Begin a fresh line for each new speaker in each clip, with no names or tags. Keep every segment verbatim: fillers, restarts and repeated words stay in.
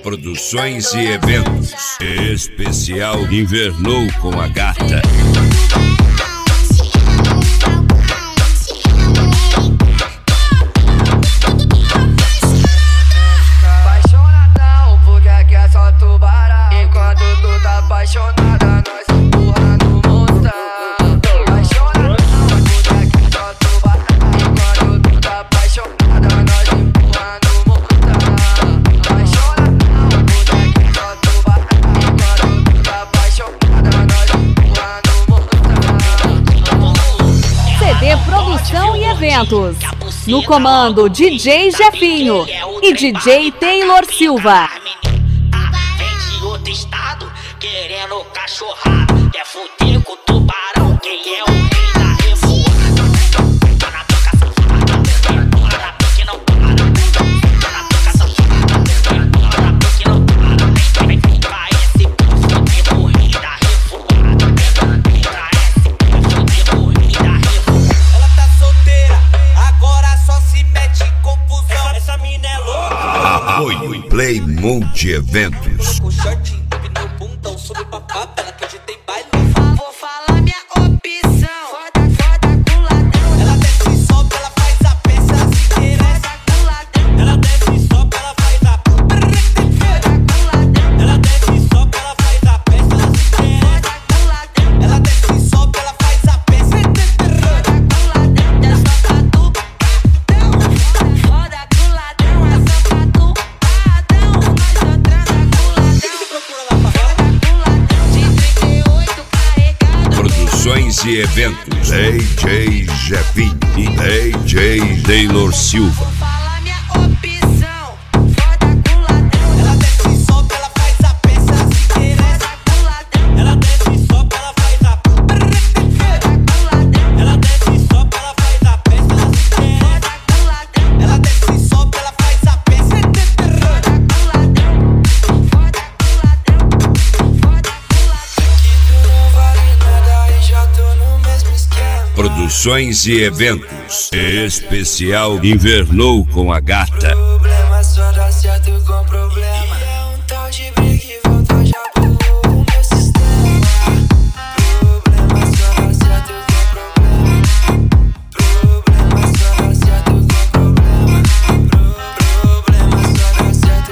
Produções e eventos. Especial Invernou com a Gata.
Produção e eventos. No comando D J Jefinho e D J Taylor Silva.
Vem de outro estado, querendo cachorrada. Quer fuder com o tubarão, quem é o rei da revoada? Tá na toca safada, tá na pique não para. Tá na toca safada, tá na pique não para. Vem, vem pra esse fuder com o rei da revoada. Vem pra esse fuder com o rei da revoada.
Ela tá solteira, agora só se mete em confusão. Essa, essa mina é louca.
Apoio Play Multi Eventos.
Com shortinho, top no bundão, sobe pra papela que hoje tem baile.
Vou falar minha opção. Foda, foda com ladrão.
Ela desce e sobe, ela faz a peça, ela se interessa.
Foda com ladrão.
Ela desce e sobe, ela faz a
Foda com ladrão.
Ela desce e sobe, ela faz a peça, ela se interessa.
Foda com ladrão.
Ela desce e sobe, ela faz a peça.
Foda com ladrão. É só pra tu. Foda com ladrão. É só pra tu. Padrão. Nós só transa com ladrão.
Procura lá pra fora.
Foda com ladrão. De trinta e oito carregado.
Produções e eventos. D J Jefinho e D J Taylor Silva.
Vou falar minha opção. Foda com ladrão.
Ela desce e sobe, ela faz a peça, ela se interessa.
Foda com ladrão.
Ela desce e sobe, ela faz a
Foda com ladrão.
Ela desce e sobe, ela faz a peça, ela se interessa.
Foda com ladrão.
Ela desce e sobe, ela faz a peça.
Foda com ladrão. Foda com ladrão. Foda com ladrão.
Não vale nada e já tô no mesmo esquema.
Produções e eventos. Especial Invernou com a Gata.
Problema só dá certo com problema. É um tal de briga e volta já pulou o meu sistema. Problema só dá certo com problema. Problema só dá certo com problema. Problema só dá certo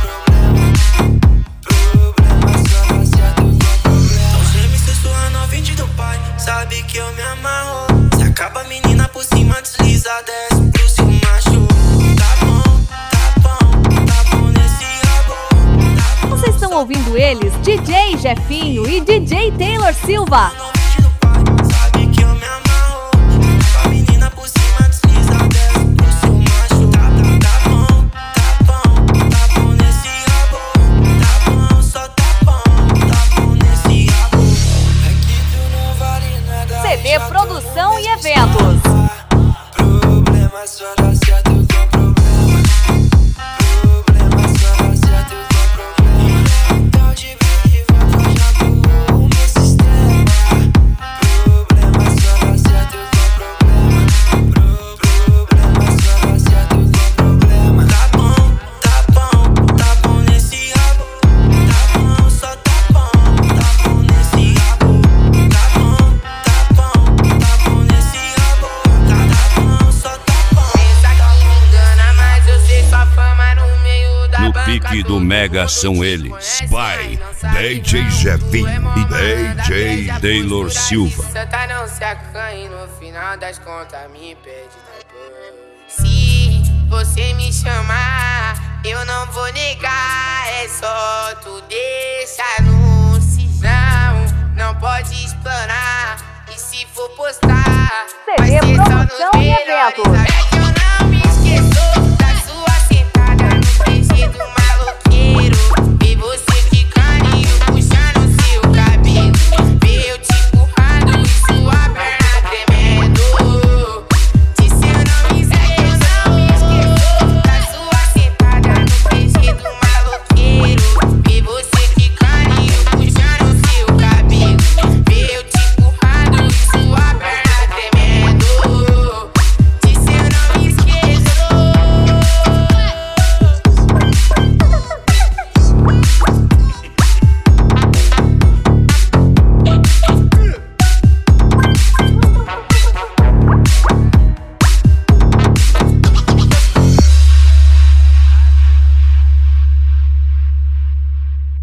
com problema. Problema só dá certo com problema. Então sempre se sua novinha do pai, sabe que eu me amarro. Se acaba a menina por cima, desliza, desce pro seu macho. Tá bom, tá bom, tá bom nesse rabo. Tá bom.
Vocês estão ouvindo eles, D J Jefinho e D J Taylor Silva.
Novinha do pai, sabe que eu me amarro. A menina por cima, desliza, desce pro seu macho. Tá, tá, tá bom, tá bom, tá bom nesse rabo. Tá bom, só tá bom, tá bom nesse rabo. É que tu não vale nada.
C D Produção e Eventos.
Problema só dá certo com problema. Problema só dá certo com problema. Tal de briga e volta já pulou o meu sistema. Problema só dá certo com problema. Problema só dá certo com problema. Tá bom, tá bom, tá bom nesse rabo. Tá bom, só tá bom, tá bom nesse rabo. Tá bom, tá bom, tá bom nesse rabo. Tá, tá bom, só tá bom.
Pensa que me engana, mas eu sei sua fama no meio da
No
banca.
pique do Mega são eles. By D J Jefinho e D J Taylor Silva.
Santa não se acanha e no final das contas me pede depois. Se você me chamar, eu não vou negar. É só tu deixar no sinal. Não pode explanar. E se for postar,
C D
vai ser só
Produção
nos
e
melhores.
Eventos.